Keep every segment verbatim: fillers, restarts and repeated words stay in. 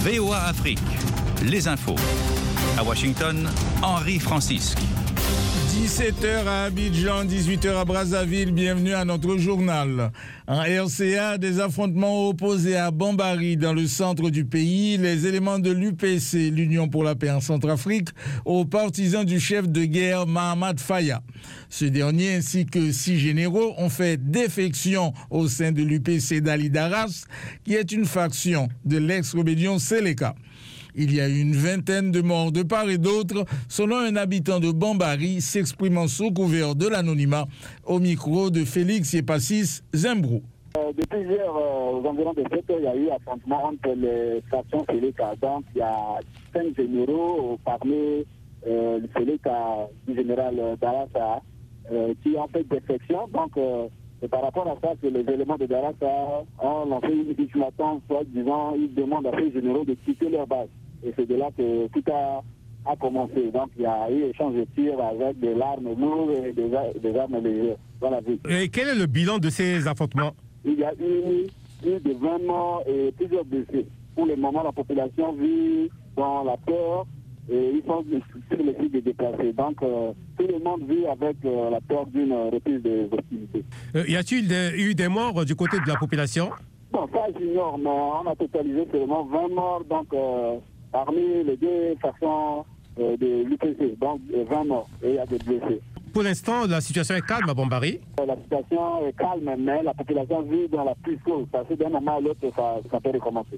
V O A Afrique, les infos. À Washington, Henri Francisque. dix-sept heures à Abidjan, dix-huit heures à Brazzaville. Bienvenue à notre journal. En R C A, des affrontements opposés à Bambari dans le centre du pays. Les éléments de l'U P C, l'Union pour la paix en Centrafrique, aux partisans du chef de guerre Mahamat Faya. Ce dernier ainsi que six généraux ont fait défection au sein de l'U P C d'Ali Daras, qui est une faction de l'ex-rébellion Seleka. Il y a eu une vingtaine de morts de part et d'autre, selon un habitant de Bambari s'exprimant sous couvert de l'anonymat au micro de Félix Yepassis Zembrou. Euh, depuis hier, euh, aux environs de sept heures, il y a eu affrontement entre les factions Seleka. Donc, il y a cinq généraux parmi euh, le Seleka du général Darassa euh, qui ont fait défection. Donc, euh, c'est par rapport à ça que les éléments de Darassa ont lancé une ultimatum, soit disant, ils demandent à ces généraux de quitter leur base. Et c'est de là que tout a, a commencé. Donc il y a eu échange de tirs avec des armes lourdes et des, des armes légères dans la ville. Et quel est le bilan de ces affrontements? Il y a eu, eu de vingt morts et plusieurs blessés. Pour le moment, la population vit dans la peur et ils sont sur le site de déplacés. Donc euh, tout le monde vit avec euh, la peur d'une reprise des hostilités. Euh, y a-t-il de, eu des morts du côté de la population? Bon, ça j'ignore, mais on a totalisé seulement vingt morts. Donc euh, parmi les deux factions euh, de l'U P C, donc vingt morts et il y a des blessés. Pour l'instant, la situation est calme à Bambari? La situation est calme, mais la population vit dans la plus chaude. Parce que d'un moment à l'autre, ça, ça peut recommencer.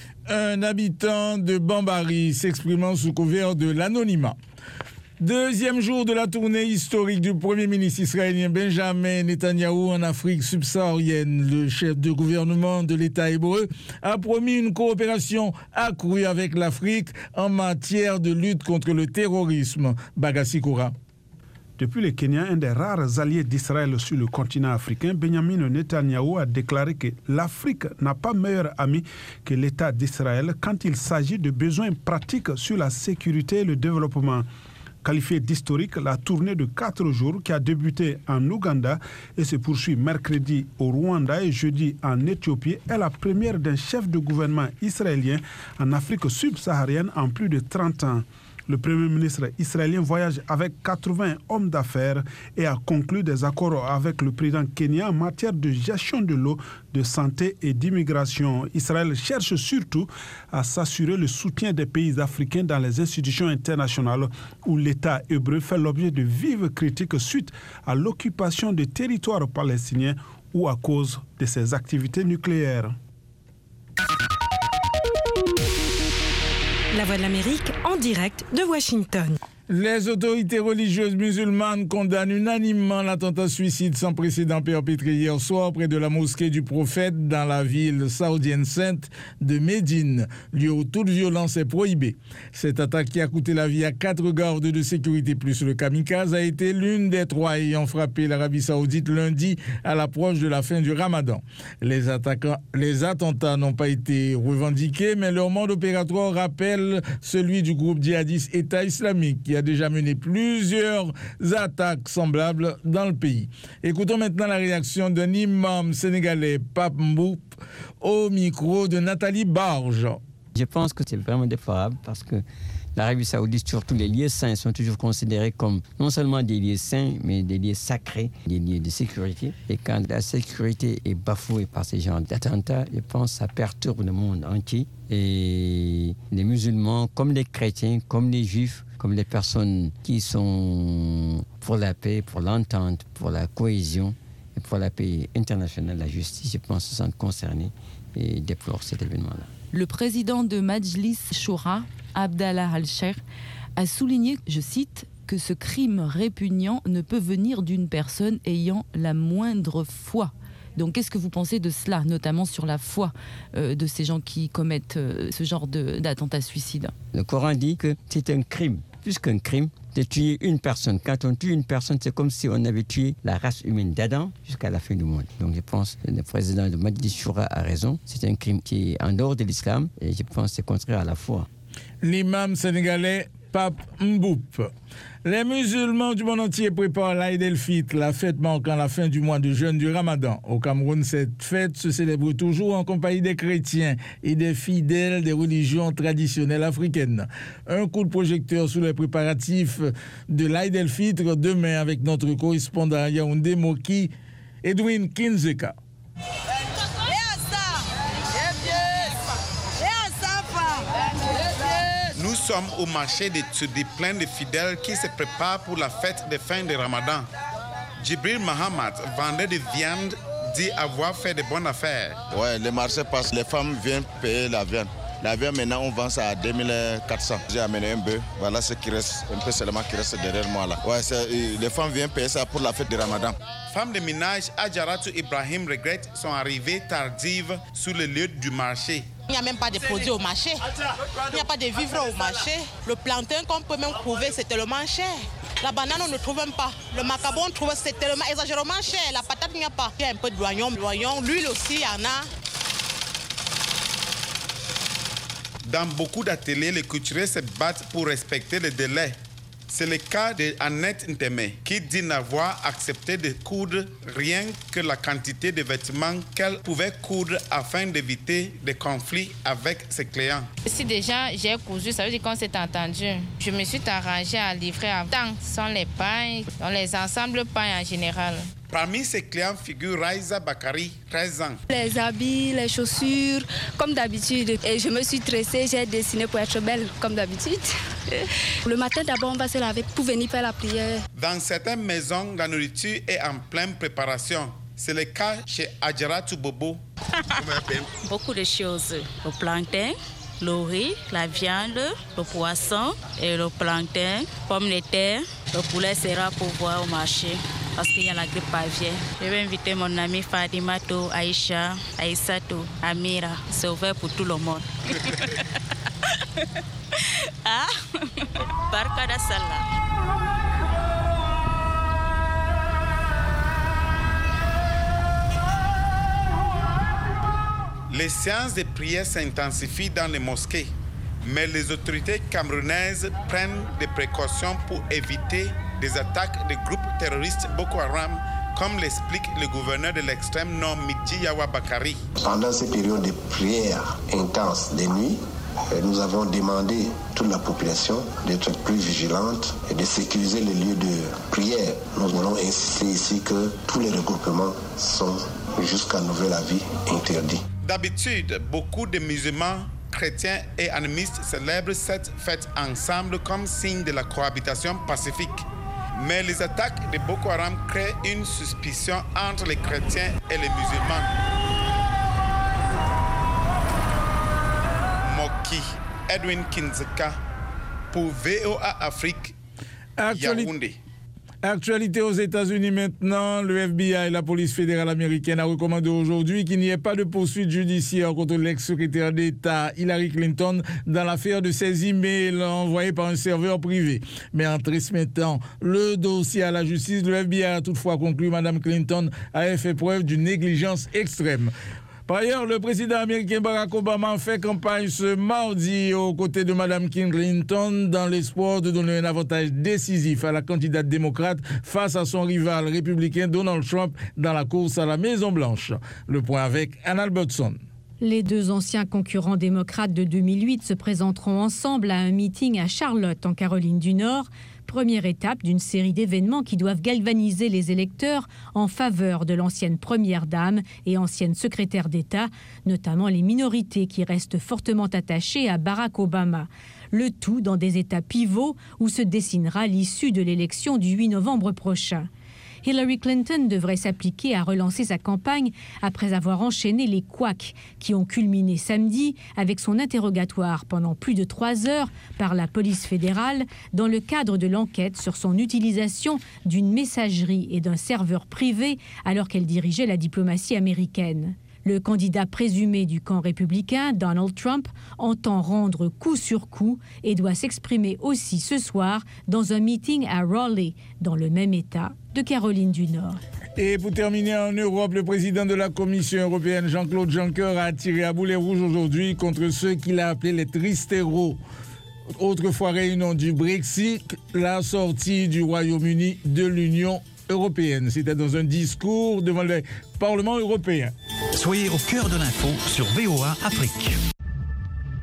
Un habitant de Bambari s'exprimant sous couvert de l'anonymat. Deuxième jour de la tournée historique du Premier ministre israélien Benjamin Netanyahou en Afrique subsaharienne. Le chef de gouvernement de l'État hébreu a promis une coopération accrue avec l'Afrique en matière de lutte contre le terrorisme. Bagassi Koura. Depuis le Kenya, un des rares alliés d'Israël sur le continent africain, Benjamin Netanyahou a déclaré que l'Afrique n'a pas meilleur ami que l'État d'Israël quand il s'agit de besoins pratiques sur la sécurité et le développement. Qualifiée d'historique, la tournée de quatre jours qui a débuté en Ouganda et se poursuit mercredi au Rwanda et jeudi en Éthiopie est la première d'un chef de gouvernement israélien en Afrique subsaharienne en plus de trente ans. Le Premier ministre israélien voyage avec quatre-vingts hommes d'affaires et a conclu des accords avec le président kenyan en matière de gestion de l'eau, de santé et d'immigration. Israël cherche surtout à s'assurer le soutien des pays africains dans les institutions internationales où l'État hébreu fait l'objet de vives critiques suite à l'occupation des territoires palestiniens ou à cause de ses activités nucléaires. La Voix de l'Amérique en direct de Washington. Les autorités religieuses musulmanes condamnent unanimement l'attentat suicide sans précédent perpétré hier soir près de la mosquée du prophète dans la ville saoudienne sainte de Médine, lieu où toute violence est prohibée. Cette attaque qui a coûté la vie à quatre gardes de sécurité plus le kamikaze a été l'une des trois ayant frappé l'Arabie saoudite lundi à l'approche de la fin du Ramadan. Les, attaquants, les attentats n'ont pas été revendiqués, mais leur mode opératoire rappelle celui du groupe djihadiste État islamique qui a déjà mené plusieurs attaques semblables dans le pays. Écoutons maintenant la réaction d'un imam sénégalais, Pape Mboup, au micro de Nathalie Barge. Je pense que c'est vraiment défavorable parce que l'Arabie saoudite, surtout les lieux saints, sont toujours considérés comme non seulement des lieux saints, mais des lieux sacrés, des lieux de sécurité. Et quand la sécurité est bafouée par ces genres d'attentats, je pense que ça perturbe le monde entier. Et les musulmans, comme les chrétiens, comme les juifs, comme les personnes qui sont pour la paix, pour l'entente, pour la cohésion et pour la paix internationale, la justice, je pense, se sentent concernés et déplorent cet événement-là. Le président de Majlis Choura, Abdallah Al-Sheikh, a souligné, je cite, que ce crime répugnant ne peut venir d'une personne ayant la moindre foi. Donc, qu'est-ce que vous pensez de cela, notamment sur la foi euh, de ces gens qui commettent euh, ce genre de, d'attentats suicides? Le Coran dit que c'est un crime, plus qu'un crime, de tuer une personne. Quand on tue une personne, c'est comme si on avait tué la race humaine d'Adam jusqu'à la fin du monde. Donc, je pense que le président de Majlis Choura a raison. C'est un crime qui est en dehors de l'islam et je pense que c'est contraire à la foi. L'imam sénégalais Pape Mboup. Les musulmans du monde entier préparent l'Aïd el-Fitr, la fête marquant la fin du mois de jeûne du Ramadan. Au Cameroun, cette fête se célèbre toujours en compagnie des chrétiens et des fidèles des religions traditionnelles africaines. Un coup de projecteur sur les préparatifs de l'Aïd el-Fitr demain avec notre correspondant à Yaoundé, Moki, Edwin Kinzeka. Nous sommes au marché de Tsudi, plein de fidèles qui se préparent pour la fête de fin de Ramadan. Djibril Mahamad, vendeur de viande, dit avoir fait de bonnes affaires. Ouais, le marché passe, les femmes viennent payer la viande. La viande, maintenant, on vend ça à deux mille quatre cents. J'ai amené un bœuf, voilà ce qui reste, un peu seulement qui reste derrière moi là. Ouais, les femmes viennent payer ça pour la fête de Ramadan. Femme de ménage, Adjaratou Ibrahim regrette son arrivée tardive sur le lieu du marché. Il n'y a même pas de produits au marché. Il n'y a pas de vivres au marché. Le plantain qu'on peut même trouver, c'est tellement cher. La banane, on ne trouve même pas. Le macabon, on trouve, c'est tellement exagérément cher. La patate, il n'y a pas. Il y a un peu de l'oignon. L'oignon, l'huile aussi, il y en a. Dans beaucoup d'ateliers, les couturiers se battent pour respecter les délais. C'est le cas d'Annette Nteme, qui dit n'avoir accepté de coudre rien que la quantité de vêtements qu'elle pouvait coudre afin d'éviter des conflits avec ses clients. Si déjà j'ai cousu, ça veut dire qu'on s'est entendu. Je me suis arrangé à livrer à temps sans les pailles, dans les ensembles pailles en général. Parmi ses clients figure Raïza Bakari, treize ans. Les habits, les chaussures, comme d'habitude. Et je me suis tressée, j'ai dessiné pour être belle, comme d'habitude. Le matin, d'abord, on va se laver pour venir faire la prière. Dans certaines maisons, la nourriture est en pleine préparation. C'est le cas chez Adjaratou Bobo. Beaucoup de choses. Le plantain, le riz, la viande, le poisson et le plantain, pommes de terre. Le poulet sera pour voir au marché parce qu'il y a la grippe aviaire. Je vais inviter mon ami Fadimato, Aïcha, Aïssato, Amira. C'est ouvert pour tout le monde. Ah, Barkada Salah. Les séances de prière s'intensifient dans les mosquées, mais les autorités camerounaises prennent des précautions pour éviter des attaques de groupes terroristes Boko Haram, comme l'explique le gouverneur de l'extrême nord, Midji Yawa Bakari. Pendant ces périodes de prière intense des nuits, nous avons demandé à toute la population d'être plus vigilante et de sécuriser les lieux de prière. Nous voulons insister ici que tous les regroupements sont jusqu'à nouvel avis interdits. D'habitude, beaucoup de musulmans, chrétiens et animistes célèbrent cette fête ensemble comme signe de la cohabitation pacifique. Mais les attaques de Boko Haram créent une suspicion entre les chrétiens et les musulmans. Moki, Edwin Kinzeka, pour V O A Afrique, Yaoundé. Actualité aux États-Unis maintenant, le F B I, la police fédérale américaine, a recommandé aujourd'hui qu'il n'y ait pas de poursuite judiciaire contre l'ex-secrétaire d'État Hillary Clinton dans l'affaire de ses emails envoyés par un serveur privé. Mais en transmettant le dossier à la justice, le F B I a toutefois conclu que Mme Clinton avait fait preuve d'une négligence extrême. Par ailleurs, le président américain Barack Obama fait campagne ce mardi aux côtés de Mme Clinton dans l'espoir de donner un avantage décisif à la candidate démocrate face à son rival républicain Donald Trump dans la course à la Maison-Blanche. Le point avec Ann Albertson. Les deux anciens concurrents démocrates de deux mille huit se présenteront ensemble à un meeting à Charlotte, en Caroline du Nord. Première étape d'une série d'événements qui doivent galvaniser les électeurs en faveur de l'ancienne première dame et ancienne secrétaire d'État, notamment les minorités qui restent fortement attachées à Barack Obama. Le tout dans des États pivots où se dessinera l'issue de l'élection du huit novembre prochain. Hillary Clinton devrait s'appliquer à relancer sa campagne après avoir enchaîné les couacs qui ont culminé samedi avec son interrogatoire pendant plus de trois heures par la police fédérale dans le cadre de l'enquête sur son utilisation d'une messagerie et d'un serveur privé alors qu'elle dirigeait la diplomatie américaine. Le candidat présumé du camp républicain, Donald Trump, entend rendre coup sur coup et doit s'exprimer aussi ce soir dans un meeting à Raleigh, dans le même État de Caroline du Nord. Et pour terminer en Europe, le président de la Commission européenne, Jean-Claude Juncker, a tiré à boulet rouge aujourd'hui contre ceux qu'il a appelés les tristéros. autrefois réunion du Brexit, la sortie du Royaume-Uni de l'Union européenne. C'était dans un discours devant le Parlement européen. Soyez au cœur de l'info sur V O A Afrique.